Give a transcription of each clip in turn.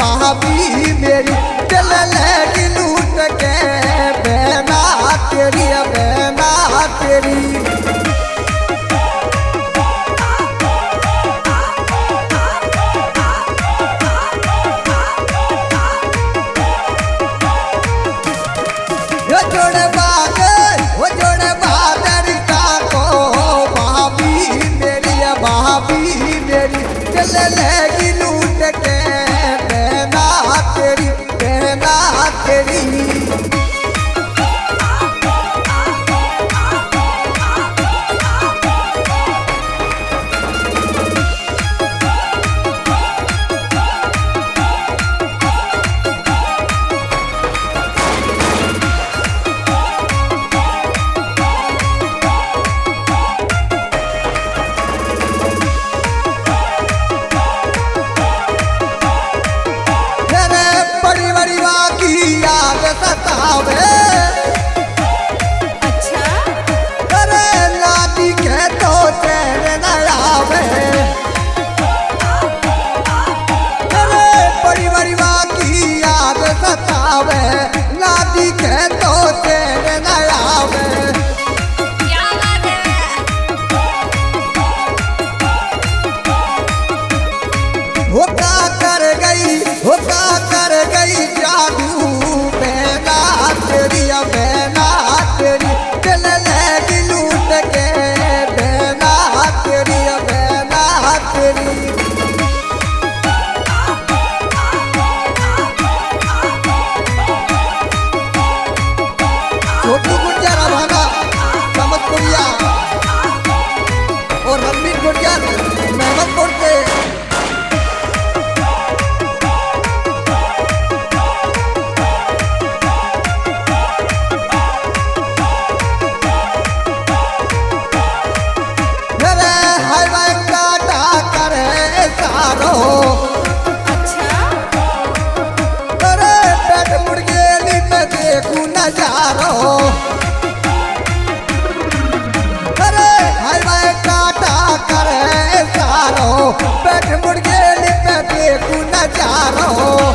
भाभी मेरी दिल लेगी लूट के बहना तेरी बहना तेरी। जोड़े बहादुर का को भाभी मेरी दिल लेगी लूट के बहना तेरी बहना तेरी। सतावे अच्छा अरे लादी के तो चैन न आवे। अरे परिवार की याद सतावे लादी के तो चैन न आवे। क्या बात है। होका कर गई जादू बहना तेरी दिल लेगी लूट के बहना तेरी बहना तेरी। छोटू गुर्जर अभागा समतपुरिया और रणबीर गुर्जर मेहमदपुर के। अच्छा अरे पेट मुर्गेली पे देखू नजारो। अरे हाईवे काटा करे सारो पेट मुर्गेली पे देखू नजारो।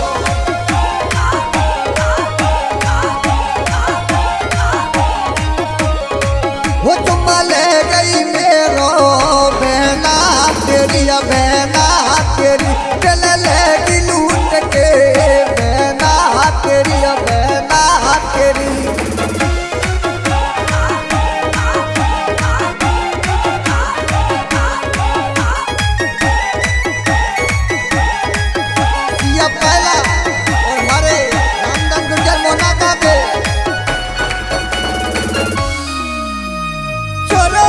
वो तुम ले गई मेरो बहना तेरी बहना तेरी दिल लेगी लूट के बहना तेरी बहना तेरी। ये पहला और हमारे रामधन गुर्जर मोना का पे चलो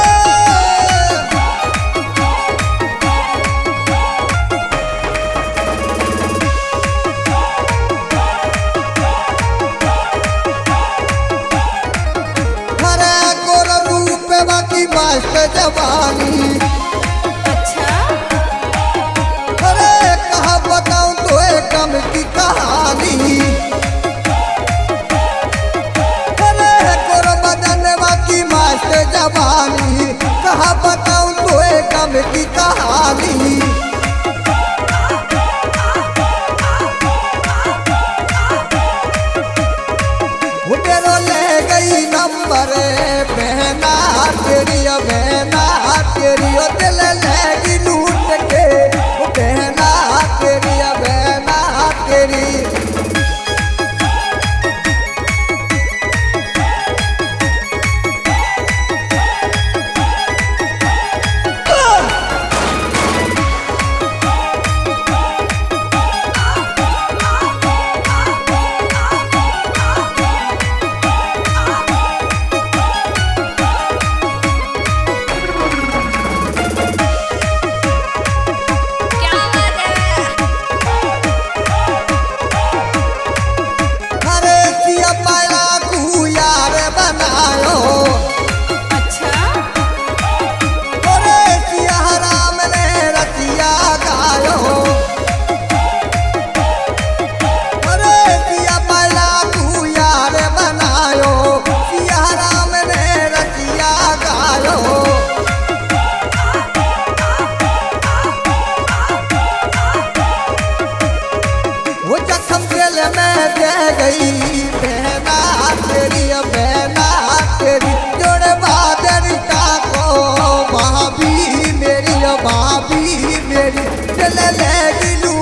की मस्त जवानी। अच्छा अरे कहा बताऊं तो एक गम की कहानी। अरे गोरो बदन की मस्त जवानी कहा बताऊं तो एक गम की कहानी। उधरो ले गई नंबर बहना तेरी बहना तेरी दिल लेगी लूट के बहना तेरी बहना तेरी। वो जख्म दिल में दे गई बहना तेरी बहना तेरी जोड़े बादरिता को भाभी मेरी भाभी मेरी दिल ले गिलू